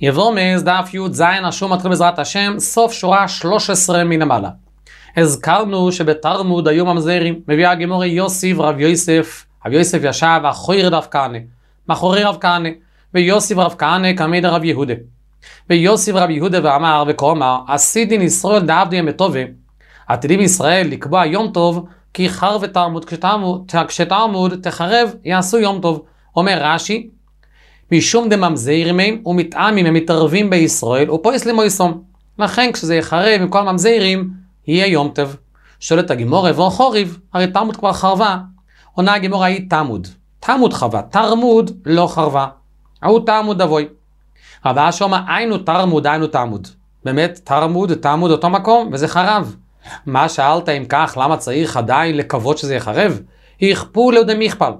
יבומס דף י"ז השום מתחיל בעזרת השם, סוף שורה 13 מלמעלה. הזכרנו שבתלמוד היו ממזרים, מביא הגמורה יוסיף רב יוסף, רב יוסף ישב אחורי רב כהנא, מאחורי רב כהנא, ויוסיף רב כהנא כעמיד רב יהודה. ויוסיף רב יהודה ואמר וכאמר, עשידין ישראל דעבדי ימי טובה, עתידים ישראל לקבוע יום טוב, כי חרב תלמוד, כשתלמוד תחרב יעשו יום טוב. אומר רש"י, משום דממזרים הם ומתאמים הם מתערבים בישראל ופויס למויסום, לכן כשזה יחרב עם כל ממזרים יהיה יום טוב. שואלת הגמורה וחוריב, הרי תלמוד כבר חרבה. עונה הגמורה היא תלמוד חרבה, תלמוד לא חרבה, הוא תלמוד אבוי. רבה שומע היינו תלמוד, באמת תלמוד אותו מקום וזה חרב. מה שאלת אם כך, למה צריך עדיין לקוות שזה יחרב? יכפו לידי מכפל,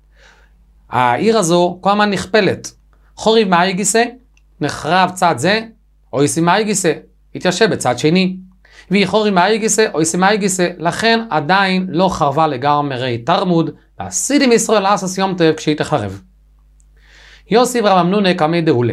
העיר הזו כל הזמן נכפלת. חוריב מאי גיסא, נחרב צד זה, אויסי מאי גיסא, התיישב בצד שני. ויחוריב מאי גיסא, אויסי מאי גיסא, לכן עדיין לא חרבה לגמרי תלמוד, ועשידים ישראל לעשות יום טוב כשהיא תחרב. יוסיף רב אמנונה קמי דאולה.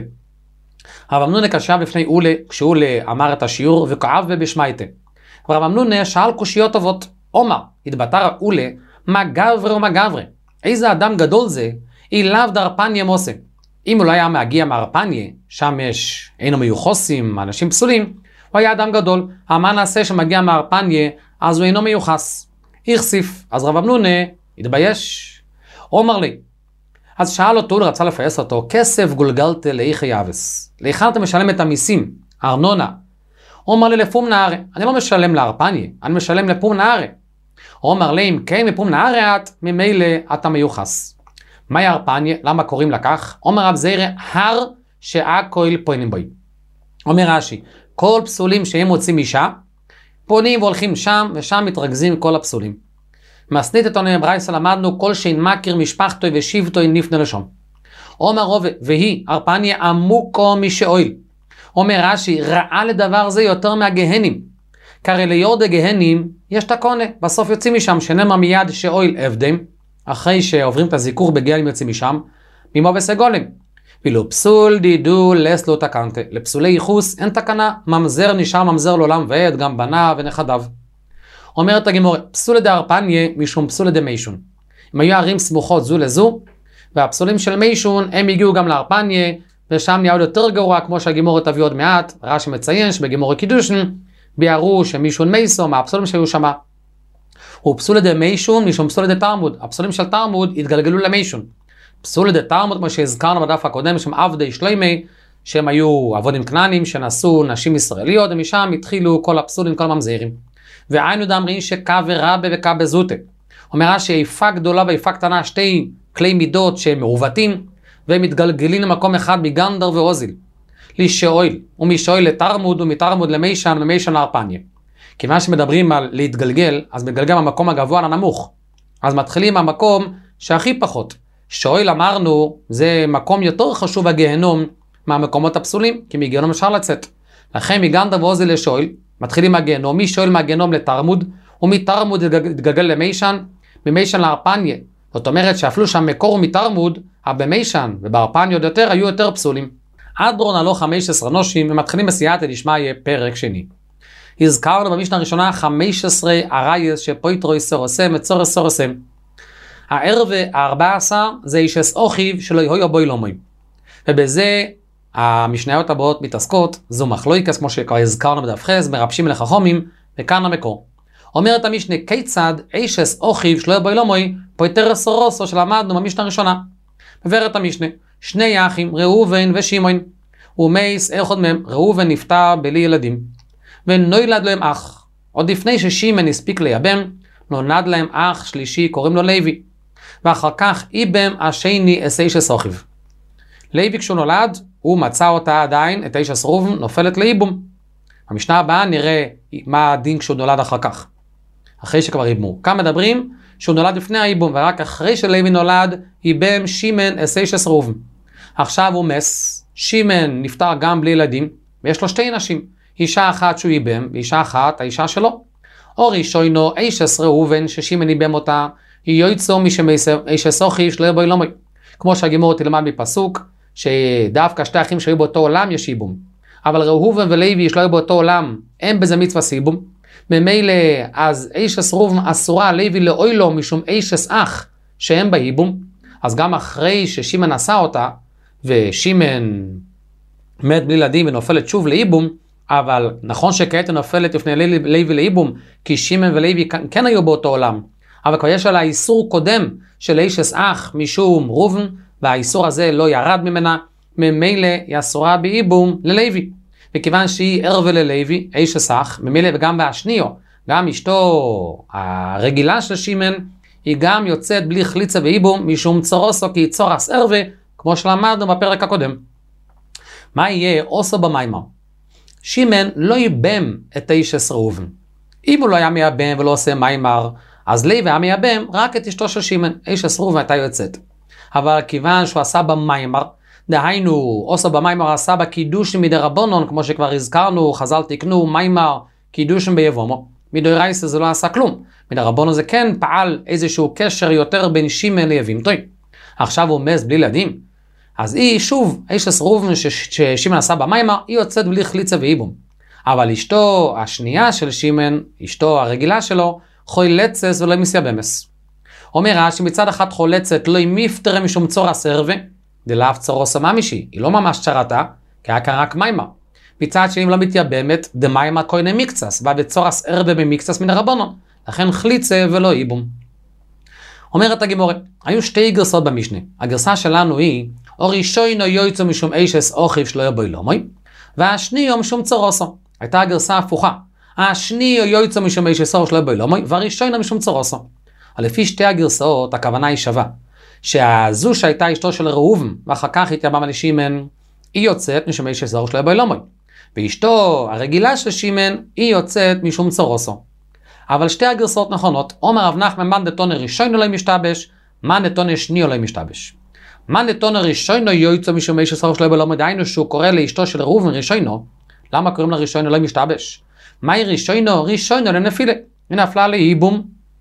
רב אמנונה קשב לפני אולה, כשאולה אמר את השיעור וכאב ובשמייתה. רב אמנונה שאל קושיות טובות, אומר, התבטא אולה, מה גברה ומה גברה? איזה אדם גדול זה, אילאו דרפניה מוסה. אם הוא לא היה מגיע מארפניה, שם יש אינו מיוחסים, אנשים פסולים, הוא היה אדם גדול. מה נעשה שמגיע מארפניה, אז הוא אינו מיוחס. יחסיף, אז רב אמנונה התבייש. אומר לי, אז שאל אותו, הוא רצה לפייס אותו, כסף גולגלת לאיכי יאבס. לאיכן אתה משלם את המיסים, ארנונה. הוא אומר לי לפום נערה, אני לא משלם לארפניה, אני משלם לפום נערה. הוא אומר לי, אם כן מפום נערה את, ממילא אתה מיוחס. מהי ארפניה? למה קוראים לכך? אומר רב זירא, הר שהכל פונים בו. אומר רש"י, כל פסולים שהם מוצאים אישה, פונים והולכים שם, ושם מתרכזים כל הפסולים. מסנית את עונה ברייסה למדנו, כל שאין מכיר משפחתו ושבטו נפנה לשום. אומר רוב, והיא, ארפניה עמוקו משאויל. אומר רש"י, רעה לדבר זה יותר מהגהנים. קרא ליורדי גהנים, יש תקונה, בסוף יוצאים משם, שנאמר מיד שאויל עבדם, אחרי שעוברים את הזיקור בגהלים יוצאים משם, ממו וסגולים. ואילו פסול דידו לסלו תקנתה, לפסולי ייחוס אין תקנה, ממזר נשאר ממזר לעולם ועד, גם בניו ונכדיו. אומרת הגמורה, פסול דארפניה משום פסול דמיישון. הם היו ערים סמוכות זו לזו, והפסולים של מיישון הם הגיעו גם לארפניה, ושם נהיה עוד יותר גרוע, כמו שהגמורה תביא עוד מעט. רש"י מציין שבגמורה קידושין, ביארו שמישון מייסו, מהפסולים שהיו שמה. הוא פסול דמיישון משום פסול דתלמוד. הפסולים של תלמוד התגלגלו למיישון. פסול דתלמוד, כמו שהזכרנו בדף הקודם, שהם עבדי שלמי, שהם היו עבודים כנענים, שנשאו נשים ישראליות, ומשם התחילו כל הפסולים, כל הממזרים. והיינו דאמרים שקה ורבה וקה בזוטה. אומרה שאיפה גדולה ואיפה קטנה, שתי כלי מידות שהם מעוותים, והם מתגלגלים למקום אחד מגנדר ואוזיל. לשאויל, ומשאויל לתלמוד, ומתלמוד למיישן, ומיישן לארפניה. כיוון שמדברים על להתגלגל, אז מתגלגל מהמקום הגבוה לנמוך. אז מתחילים מהמקום שהכי פחות. שאויל אמרנו, זה מקום יותר חשוב הגיהנום מהמקומות הפסולים, כי מגיהנום אפשר לצאת. לכן מגנדר ואוזיל לשאויל, מתחילים מהגיהנום, משאויל מהגיהנום לתלמוד, ומתלמוד יתגלגל למיישן, ממיישן לארפניה. זאת אומרת שאפילו שהמקור מתלמוד, במיישן ובארפניה עוד יותר, היו יותר פסולים. עד רון הלא 15 נושים, ומתחילים בסייעתא דשמיא פרק שני. הזכרנו במשנה הראשונה 15 הרייס שפויטרו יסורסם, מצור יסורסם. הערב ה-14 זה אישס אוכיב שלא יהיו בוי לומוי. ובזה המשניות הבאות מתעסקות, זו מחלוקת כמו שכבר הזכרנו בדף חס, מרבשים לחכמים, וכאן המקור. אומרת המשנה, כיצד אישס אוכיב שלא יהיו בוי לומוי, פויטר יסורסו שלמדנו במשנה הראשונה. מבארת המשנה, שני אחים, ראובן ושמעון, ומייס אחד מהם, ראובן נפטר בלי ילדים. ונולד להם אח. עוד לפני ששמעון הספיק לייבם, נולד להם אח שלישי, קוראים לו לוי. ואחר כך איבם השני אישס אוכיב. לוי כשהוא נולד, הוא מצא אותה עדיין, את אישס ראובן, נופלת לאיבום. במשנה הבאה נראה מה הדין כשהוא נולד אחר כך. אחרי שכבר איבמו. כאן מדברים שהוא נולד לפני האיבום, ורק אחרי שלוי נולד, איבם שמעון אישס ראובן. עכשיו הוא מס, שמעון נפטר גם בלי ילדים, ויש לו שתי נשים. אישה אחת שהוא איבם, ואישה אחת האישה שלו. או ראשונו אישס ראובן ששמעון איבם אותה, היא יוצא משמייסר אישס אוכיב שלא יהיה בו לומוי. כמו שהגמרא תלמד בפסוק, שדווקא שתי אחים שהיו באותו עולם יש ייבום. אבל ראובן ולוי שלא היו באותו עולם, אין בזה מצווה ייבום. ממילא אז אישס ראובן אסורה לוי לאוי לו משום אישס אח שהם בייבום. אז גם אחרי ששימן עשה אותה, ושימן מת בלי ילדים ונופלת שוב לייבום, אבל נכון שכעת נופלת לפני לוי לייבום, כי שימן ולוי כן היו באותו עולם, אבל כבר יש עליה איסור קודם של אישס אח משום ראובן, והאיסור הזה לא ירד ממנה, ממילא היא אסורה בייבום ללוי. מכיוון שהיא ערווה ללוי, אישס אח, ממילא וגם בהשניו, גם אשתו הרגילה של שימן, היא גם יוצאת בלי חליצה וייבום משום צורוסו, כי היא צורס ערווה, כמו שלמדנו בפרק הקודם. מה יהיה עושו במיימר? שימן לא ייבם את אישס ראובן. אם הוא לא היה מייבם ולא עושה מיימר, אז לוי היה מייבם רק את אשתו של שימן, אישס ראובן הייתה יוצאת. אבל כיוון שהוא עשה במיימר, דהיינו, עושו במיימר עשה בקידושים מדרבנון, כמו שכבר הזכרנו, חז"ל תקנו מיימר קידושים ביבומו. מדאורייתא זה לא עשה כלום. מדרבנון זה כן פעל איזשהו קשר יותר בין שימן ליבמתו. עכשיו הוא מס בלי ילדים. אז היא שוב, אישס ראובן ששימן עשה במיימר, היא יוצאת בלי חליצה וייבום. אבל אשתו השנייה של שימן, אשתו הרגילה שלו, חולצת ולא מסייבמס. אומר שמצד אחד חולצת לא מפטרה משום צורס ערווה, דלאף צורוסה ממישי, היא לא ממש צ'רתה, כי היה כאן רק מיימר. מצד שני לא מתייבמת, דמיימר קוינה מקצס, בא בצורס ערווה במקצס מן הרבנון, לכן חליצה ולא ייבום. אומרת הגמורה, היו שתי גרסות במשנה. הגרסה שלנו היא, או ראשונו יויצו משום אישס אוכיב שלא יבוי לומוי, והשניו משום צורוסו. הייתה הגרסה הפוכה. השניו יויצו משום אישס אוכיב שלא יבוי לומוי, והראשונו משום צורוסו. לפי שתי הגרסאות, הכוונה היא שווה. שהזו שהייתה אשתו של ראובן, ואחר כך התייבם על שימן, היא יוצאת משום אישס אוכיב שלא יבוי לומוי. ואשתו הרגילה של שימן, היא יוצאת משום צורוסו. אבל שתי הגרסאות נכונות. אומר רב נחמן, מן דתונא ראשונו לא משתבש, מן דתונא שניו לא משתבש. מן דתונא ראשונו יויצו משום אישס אוכיב שלא יבוי לומוי, דהיינו שהוא קורא לאשתו של ראובן ראשונו. למה קוראים לה ראשונו לא משתבש? מהי ראשונו? ראשונו לנפילה. היא נפלה לייבום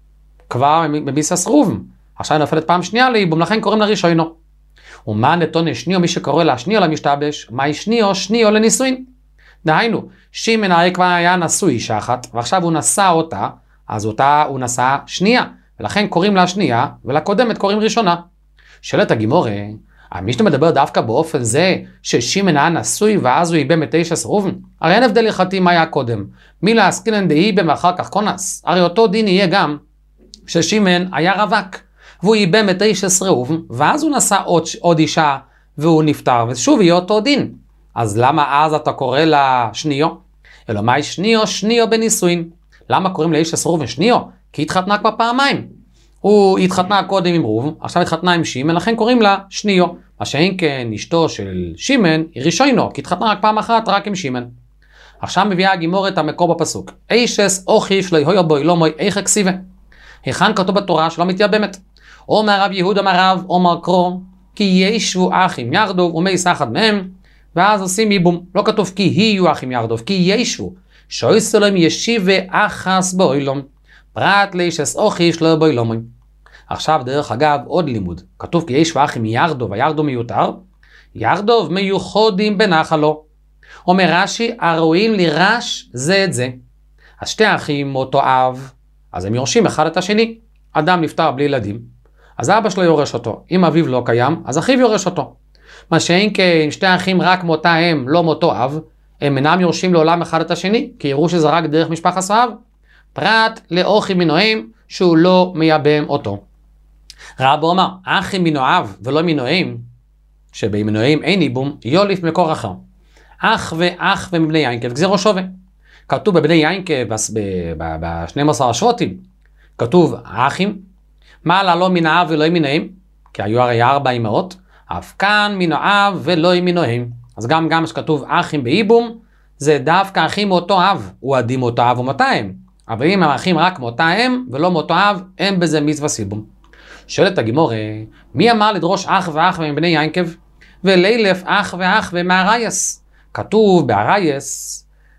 כבר בביסס ראובן. עכשיו היא נופלת פעם שנייה לייבום, לכן קוראים לה ראשונו. ומן דתונא שניו, מי שקורא לה שניו לא משתבש, מהי שניו? שניו לנישואין. דהיינו, שימן הרי כבר היה נשוי אישה אחת, ועכשיו הוא נשא אותה, אז אותה הוא נשא שנייה, ולכן קוראים לה שנייה, ולקודמת קוראים ראשונה. שאלת הגמורה, המשנה מדבר דווקא באופן זה, ששימן היה נשוי, ואז הוא ייבם את אישס ראובן? הרי אין הבדל הלכתי מה היה קודם. מי להשכילן דייבם ואחר כך קונס? הרי אותו דין יהיה גם, ששימן היה רווק, והוא ייבם את אישס ראובן, ואז הוא נשא עוד אישה, והוא נפטר, ושוב יהיה אותו דין. אז למה אז אתה קורא לה שניו? אלא מהי שניו? שניו בנישואין. למה קוראים לאישס ראובן שניו? כי התחתנה כבר פעמיים. הוא התחתנה קודם עם ראובן, עכשיו התחתנה עם שימן, לכן קוראים לה שניו. מה שאין כן אשתו של שימן היא ראשונו, כי התחתנה רק פעם אחת רק עם שימן. עכשיו מביאה הגמורה את המקור בפסוק. אישס אוכיב שלא יהיו בו לא מוי איך הכסיבה. היכן כתוב בתורה שלא מתייבמת. אומר רב יהודה מרב, אומר קרוא, כי ישבו אחים ירדו ומי סחד מהם, ואז עושים ייבום. לא כתוב כי יהיו אחים ירדו, כי ישבו. שויסלם ישיבה אחס באוילום. פרט לאישס אוכיב שלא בו לא מוי. עכשיו דרך אגב עוד לימוד. כתוב כי ישבו אחים ירדו, וירדו מיותר. ירדו מיוחדים בנחלו. אומר רש"י, הרואים לירש זה את זה. אז שתי אחים מאותו אב, אז הם יורשים אחד את השני. אדם נפטר בלי ילדים, אז אבא שלו יורש אותו. אם אביו לא קיים, אז אחיו יורש אותו. מה שאין כן שתי אחים רק מאותה אם, לא מאותו אב, הם אינם יורשים לעולם אחד את השני, כי יראו שזה רק דרך משפחת אב. פרט לאוכי מנועים שהוא לא מייבם אותו. רבו אומר, אחי מנועיו ולא מנועים, שבמנועים אין ייבום, יוליף מקור אחר. אח ואח ומבני ינקב, גזירו שווה. כתוב בבני ינקב, ב-12 השבטים, כתוב האחים, מעלה לא מנעיו ולא מנועים, כי היו הרי 4 אמהות, אף כאן מנועיו ולא מנועים. אז גם שכתוב אחים בייבום, זה דווקא אחים מאותו אב, הוא עדים מאותו אב ומאותה אם. אבל אם הם אחים רק מאותה אם ולא מאותו אב, אין בזה מצווה סיבום. שואלת הגמורה, מי אמר לדרוש אח ואח מבני ינקב? ולילף אח ואח ומהרייס. כתוב בהרייס,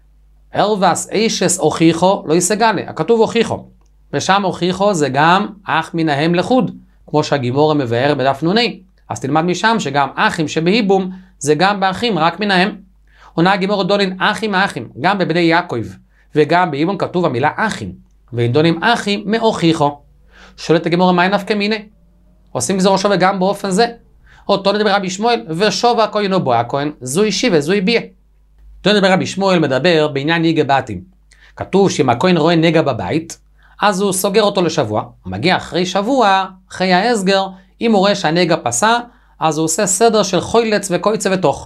אלבס אישס אוכיחו לא יסגלה. הכתוב אוכיחו. ושם אוכיחו זה גם אח מנהם לחוד, כמו שהגימורה מבאר בדף נוני. אז תלמד משם שגם אחים שבהיבום זה גם באחים רק מן האם. עונה הגמרא דולין אחים האחים, גם בבני יעקב וגם בהיבום כתוב המילה אחים, ואינדונים אחים מאוכיחו. שואלת הגמרא מה נפקא מינה? עושים גזירו שווה גם באופן זה. אותו נדבר רבי שמואל ושווה הכהן או בו הכהן, זו אישי וזו איביה. אותו נדבר רבי שמואל מדבר בעניין נגע בתים. כתוב שאם הכהן רואה נגע בבית, אז הוא סוגר אותו לשבוע. הוא מגיע אחרי שבוע, אחרי ההסגר, אם הוא רואה שהנגע פסה, אז הוא עושה סדר של חוילץ וקויצה ותוך.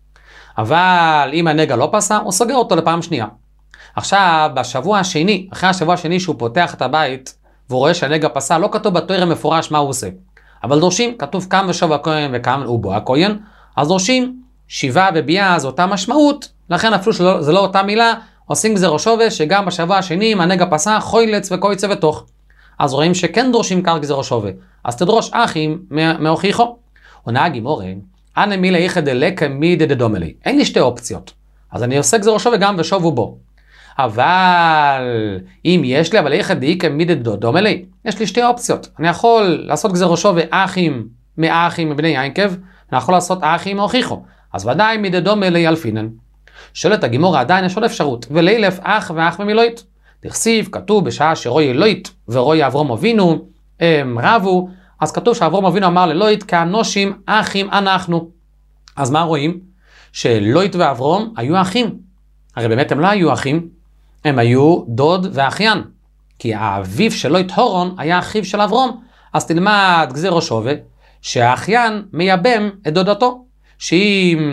אבל אם הנגע לא פסה, הוא סוגר אותו לפעם שנייה. עכשיו, בשבוע השני, אחרי השבוע השני שהוא פותח את הבית, והוא רואה שהנגע פסה, לא כתוב בתורה מפורש מה הוא עושה. אבל דורשים, כתוב קם ושוב הכהן וקם ובו הכהן, אז דורשים, שיבה וביאה זו אותה משמעות, לכן אפילו שזה לא אותה מילה, עושים גזירו שווה שגם בשבוע השני, אם הנגע פסה, חוילץ וקויצה ותוך. אז רואים שכן דורשים כך גזירו שווה. אז תדרוש אחים מאוכיחו. עונה הגמרא, אנא מילה איכא דלקא מידי דדומלי. אין לי שתי אופציות. אז אני עושה גזירו שווה גם ושובו בו. אבל אם יש לי, אבל איכא דאיכא מידי דדומלי, יש לי שתי אופציות. אני יכול לעשות גזירו שווה אחים מאחים מבני יעקב, אני יכול לעשות אחים מאוכיחו. אז ודאי מידי דומלי אלפינן. שואלת הגמרא עדיין יש עוד אפשרות, ולילף אח ואח ממילוית. תכסיב, כתוב בשעה שרואי אלוהית ורואי אברהם אבינו רבו, אז כתוב שאברהם אבינו אמר לאלוהית כאנושים אחים אנחנו. אז מה רואים? שאלוהית ואברהם היו אחים. הרי באמת הם לא היו אחים, הם היו דוד ואחיין. כי האביו של אלוהית הורון היה אחיו של אברהם. אז תלמד גזירו שווה שהאחיין מייבם את דודתו. שאם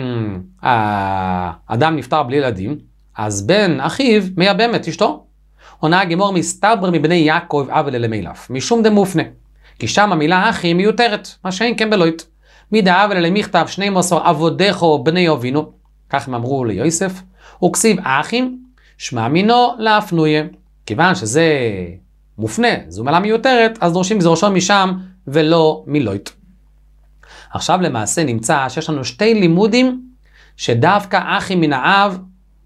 האדם נפטר בלי ילדים, אז בן אחיו מייבם את אשתו. עונה הגמרא מסתבר מבני יעקב אבל למילף, משום דמופנה. כי שם המילה אחי מיותרת, מה שאין כן בלוית. מידה אבל למכתב 12 עבודךו בני אבינו, כך הם אמרו ליוסף, וכסיב אחים, שמע מינו להפנויה. כיוון שזה מופנה, זו מילה מיותרת, אז דורשים גזירו שווה משם ולא מלוית. עכשיו למעשה נמצא שיש לנו שתי לימודים שדווקא אחים מן האב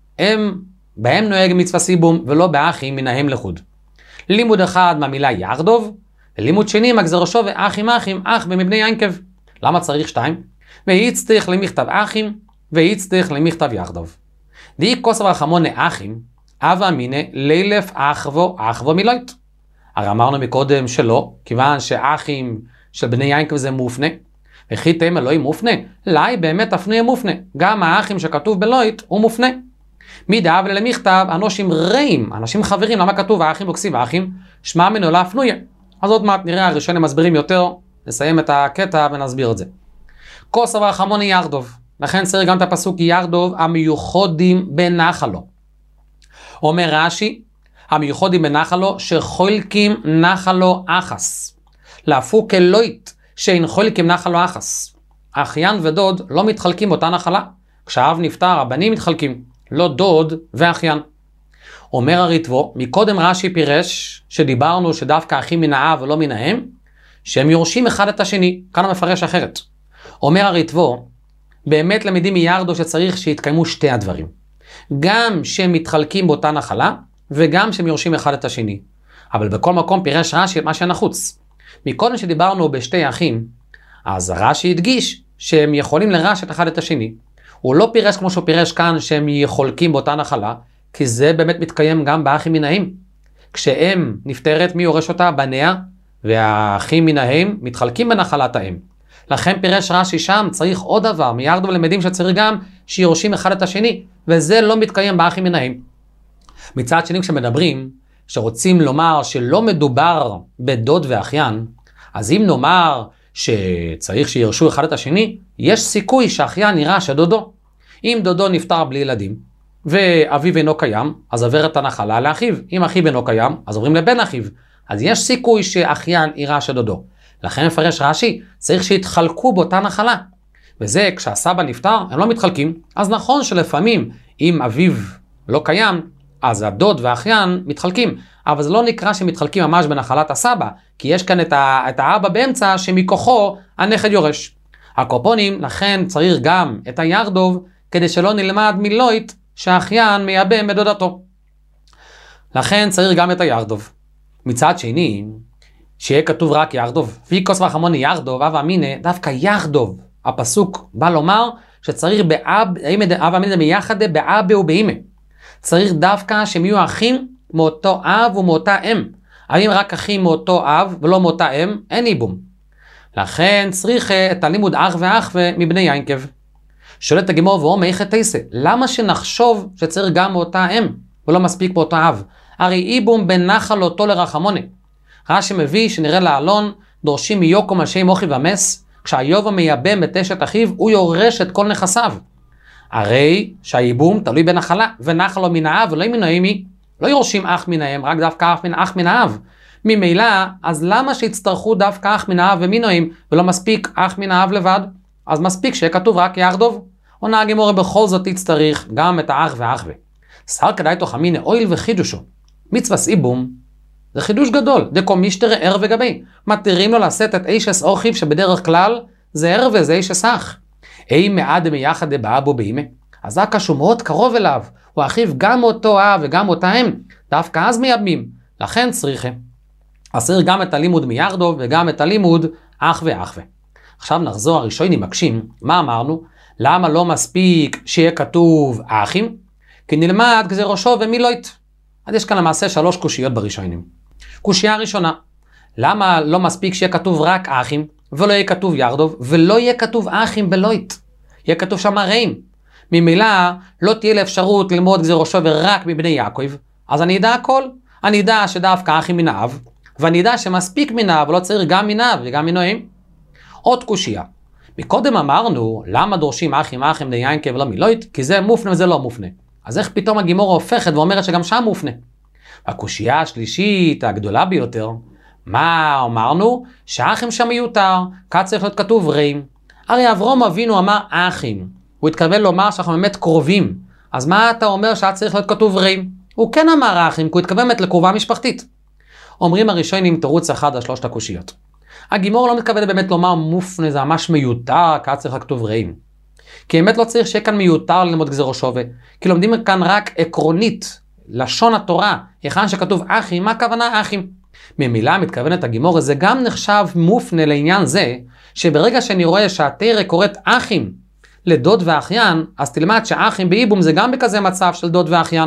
בהם נוהג מצווה סיבום ולא באחים מן האם לחוד. לימוד אחד מהמילה יחדוב, ולימוד שני מהגזירו שווה אחים אח במבני יעקב. למה צריך שתיים? ויצטרך למכתב אחים ויצטרך למכתב יחדוב. דאי כוסר רחמונה אחים אבה מיני לילף אחוו מילוית. הרי אמרנו מקודם שלא, כיוון שאחים של בני יעקב זה מופנה, וכי תימא אלוהים מופנה, לאי באמת הפנויה מופנה, גם האחים שכתוב בלוית הוא מופנה. מדאב למכתב אנושים רעים, אנשים חברים, למה כתוב האחים וכסיב האחים, שמע מינו להפנויה. אז עוד מעט נראה הראשונים מסבירים יותר, נסיים את הקטע ונסביר את זה. כוסר ורחמוני יחדוב, לכן צריך גם את הפסוק יחדוב המיוחדים בנחלו. אומר רש"י, המיוחדים בנחלו שחולקים נחלו אחס, להפוק אלוהית שאין חולקים נחלו אחס. אחיין ודוד לא מתחלקים באותה נחלה. כשהאב נפטר, הבנים מתחלקים, לא דוד ואחיין. אומר הריטבו, מקודם רש"י פירש שדיברנו שדווקא אחים מן האב ולא מן האם, שהם יורשים אחד את השני. כאן המפרש אחרת. אומר הריטבו, באמת למדים מירדו שצריך שיתקיימו שתי הדברים. גם שהם מתחלקים באותה נחלה, וגם שהם יורשים אחד את השני. אבל בכל מקום פירש רש"י מה שנחוץ. מקודם שדיברנו בשתי אחים, אז רש"י הדגיש שהם יכולים לרש את אחד את השני. הוא לא פירש כמו שהוא פירש כאן שהם חולקים באותה נחלה, כי זה באמת מתקיים גם באחים מן האם. כשאם נפטרת, מי יורש אותה? בניה, והאחים מן האם מתחלקים בנחלת האם. לכן פירש רש"י שם צריך עוד דבר, מירדו למדים שצריך גם שיורשים אחד את השני, וזה לא מתקיים באחים מן האם. מצד שני כשמדברים, שרוצים לומר שלא מדובר בדוד ואחיין, אז אם נאמר שצריך שירשו אחד את השני, יש סיכוי שאחיין יירש את דודו. אם דודו נפטר בלי ילדים, ואביו אינו קיים, אז עוברת הנחלה לאחיו. אם אחיו אינו קיים, אז עוברים לבן אחיו. אז יש סיכוי שאחיין יירש את דודו. לכן מפרש רש"י, צריך שיתחלקו באותה נחלה. וזה כשהסבא נפטר, הם לא מתחלקים. אז נכון שלפעמים, אם אביו לא קיים, אז הדוד והאחיין מתחלקים, אבל זה לא נקרא שמתחלקים ממש בנחלת הסבא, כי יש כאן את האבא באמצע שמכוחו הנכד יורש. הקופונים, לכן צריך גם את הירדוב, כדי שלא נלמד מלוית שהאחיין מייבם בדודתו. לכן צריך גם את הירדוב. מצד שני, שיהיה כתוב רק יחדוב. פי כוס וחמוני יחדוב, אב אמינא, דווקא יחדוב. הפסוק בא לומר שצריך אב אמינא מיחדה באבא ובאמא. צריך דווקא שהם יהיו אחים מאותו אב ומאותה אם. האם רק אחים מאותו אב ולא מאותה אם? אין ייבום. לכן צריך את הלימוד אח ואח מבני ינקב. שואלת הגמור ואומר איך תעשה? למה שנחשוב שצריך גם מאותה אם ולא מספיק מאותו אב? הרי ייבום בין נחל אותו לרחמונה. רש"י מביא שנראה לעלון דורשים מיוקום השם מוחי ומס, כשהיוב המייבם בתשת אחיו הוא יורש את כל נכסיו. הרי שהייבום תלוי בנחלה, ונחלו מן האב ולא מן האמי. לא יורשים אח מן האם, רק דווקא אח מן האב. ממילא, אז למה שיצטרכו דווקא אח מן האב ומן האם, ולא מספיק אח מן האב לבד? אז מספיק שיהיה כתוב רק יחדוב. עונה הגמרא בכל זאת יצטריך גם את האח ואח ו. שר כדאי תוך אמינא אויל וחידושו. מצווה ייבום זה חידוש גדול, דקו משתרא ער וגבי. מתירים לו לשאת את אישס אורחיו שבדרך כלל זה ער וזה אישס אח. אי מעד מיחד באבו באמא. אז הקש הוא מאוד קרוב אליו, הוא אחיו גם מאותו אב וגם מאותה אם, דווקא אז מייבמים. לכן צריכה. אסיר גם את הלימוד מיחדוב וגם את הלימוד אח ואח ו. עכשיו נחזור הראשונים מקשים, מה אמרנו? למה לא מספיק שיהיה כתוב האחים? כי נלמד גזיר ראשו ומילוית. אז יש כאן למעשה 3 קושיות בראשונים. קושייה הראשונה, למה לא מספיק שיהיה כתוב רק אחים, ולא יהיה כתוב יחדוב, ולא יהיה כתוב אחים בלוית? יהיה כתוב שם רעים. ממילא לא תהיה לאפשרות ללמוד גזיר ראשו ורק מבני יעקב, אז אני אדע הכל. אני אדע שדווקא אחים מן האב, ואני אדע שמספיק מן האב, ולא צריך גם מן האב וגם מנועים. עוד קושייה. מקודם אמרנו, למה דורשים אחים בני ינקב ולא מילוית? כי זה מופנה וזה לא מופנה. אז איך פתאום הגימורה הופכת ואומרת שגם שם מופנה? הקושייה השלישית, הגדולה ביותר, מה אמרנו? שהאחים שם מיותר, כאן צריך להיות כתוב רעים. הרי אברהם אבינו אמר אחים, הוא התכוון לומר שאנחנו באמת קרובים, אז מה אתה אומר שהיה צריך להיות כתוב רעים? הוא כן אמר אחים, כי הוא התכוון באמת לקרובה משפחתית. אומרים הראשונים תירוץ אחד על 3 הקושיות. הגימור לא מתכוון באמת לומר מופנה, זה ממש מיותר, כאן צריך לכתוב רעים. כי באמת לא צריך שיהיה כאן מיותר ללמוד גזיר ראשו, כי לומדים כאן רק עקרונית, לשון התורה, היכן שכתוב אחים, מה הכוונה אחים? ממילא מתכוונת הגימור, זה גם נחשב מופנה לעניין זה, שברגע שאני רואה שהתורה קוראת אחים לדוד ואחיין, אז תלמד שאחים בייבום זה גם בכזה מצב של דוד ואחיין.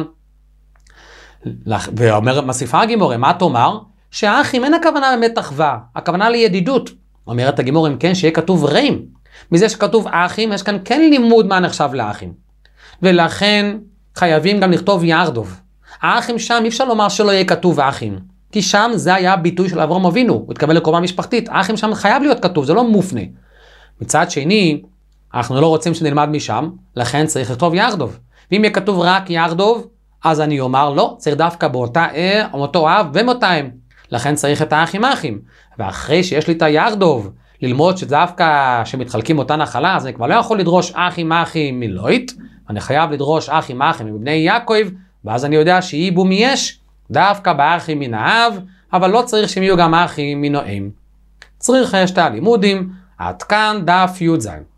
ומוסיפה הגימור, מה תאמר? שהאחים אין הכוונה באמת אחווה, הכוונה לידידות. אומרת הגימור, אם כן, שיהיה כתוב רעים. מזה שכתוב אחים, יש כאן כן לימוד מה נחשב לאחים. ולכן חייבים גם לכתוב יחדוב. האחים שם אי אפשר לומר שלא יהיה כתוב אחים. כי שם זה היה הביטוי של אברהם אבינו, הוא התכוון לקרובה משפחתית. האחים שם חייב להיות כתוב, זה לא מופנה. מצד שני, אנחנו לא רוצים שנלמד משם, לכן צריך לכתוב יחדוב. ואם יהיה כתוב רק יחדוב, אז אני אומר לא, צריך דווקא באותו אב ומאותה אם. לכן צריך את האחים אחים. ואחרי שיש לי את היחדוב, ללמוד שדווקא שמתחלקים אותה נחלה, אז אני כבר לא יכול לדרוש אחים מלוית, אני חייב לדרוש אחים מבני יעקב, ואז אני יודע שייבום יש דווקא באחים מן האב, אבל לא צריך שהם יהיו גם אחים מן האם. צריך 2 לימודים, עד כאן דף י"ז.